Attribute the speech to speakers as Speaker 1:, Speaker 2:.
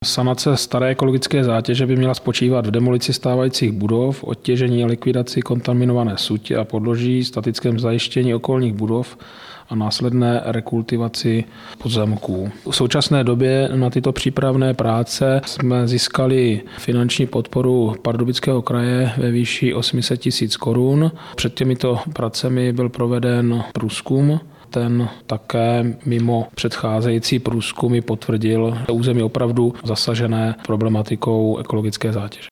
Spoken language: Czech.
Speaker 1: Sanace staré ekologické zátěže by měla spočívat v demolici stávajících budov, odtěžení a likvidaci kontaminované sutě a podloží, statickém zajištění okolních budov a následné rekultivaci pozemků. V současné době na tyto přípravné práce jsme získali finanční podporu Pardubického kraje ve výši 800 000 korun. Před těmito pracemi byl proveden průzkum. Ten také mimo předcházející průzkumy potvrdil území opravdu zasažené problematikou ekologické zátěže.